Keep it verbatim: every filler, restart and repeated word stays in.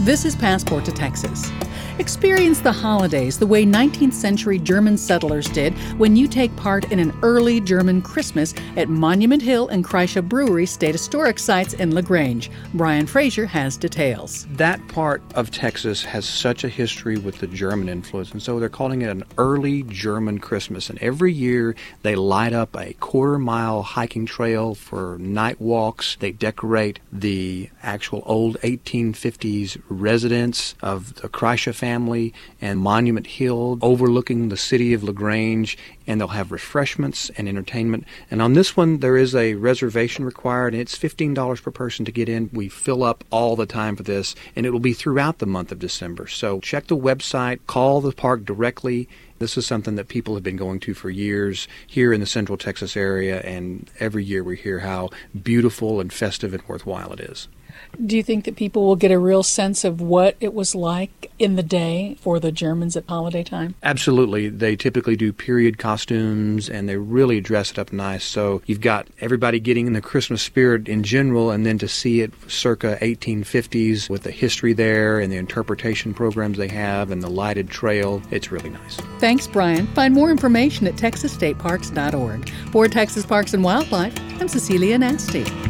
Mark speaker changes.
Speaker 1: This is Passport to Texas. Experience the holidays the way nineteenth century German settlers did when you take part in an early German Christmas at Monument Hill and Kreische Brewery State Historic Sites in LaGrange. Brian Fraser has details.
Speaker 2: That part of Texas has such a history with the German influence, and so they're calling it an early German Christmas. And every year they light up a quarter-mile hiking trail for night walks. They decorate the actual old eighteen fifties residence of the Kreische family. family and Monument Hill overlooking the city of LaGrange, and they'll have refreshments and entertainment. And on this one, there is a reservation required, and it's fifteen dollars per person to get in. We fill up all the time for this, and it will be throughout the month of December. So check the website, call the park directly. This is something that people have been going to for years here in the Central Texas area, and every year we hear how beautiful and festive and worthwhile it is.
Speaker 1: Do you think that people will get a real sense of what it was like in the day for the Germans at holiday time?
Speaker 2: Absolutely. They typically do period costumes, and they really dress it up nice. So you've got everybody getting in the Christmas spirit in general, and then to see it circa eighteen fifties with the history there and the interpretation programs they have and the lighted trail, it's really nice.
Speaker 1: Thanks, Brian. Find more information at texas state parks dot org. For Texas Parks and Wildlife, I'm Cecilia Nasty.